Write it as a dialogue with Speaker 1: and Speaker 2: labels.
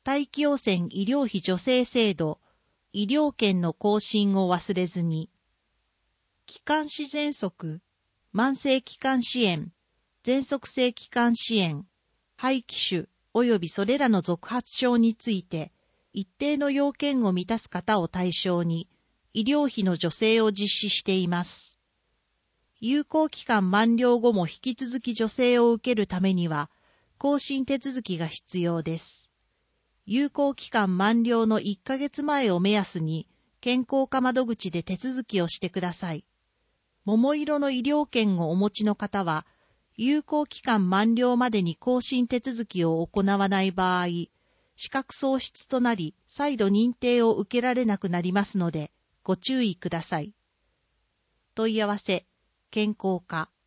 Speaker 1: 大気汚染医療費助成制度、医療券の更新を忘れずに。気管支喘息、慢性気管支炎、喘息性気管支炎、肺気腫及びそれらの続発症について、一定の要件を満たす方を対象に、医療費の助成を実施しています。有効期間満了後も引き続き助成を受けるためには、更新手続きが必要です。有効期間満了の1ヶ月前を目安に、健康課窓口で手続きをしてください。桃色の医療券をお持ちの方は、有効期間満了までに更新手続きを行わない場合、資格喪失となり、再度認定を受けられなくなりますので、ご注意ください。問い合わせ、健康課。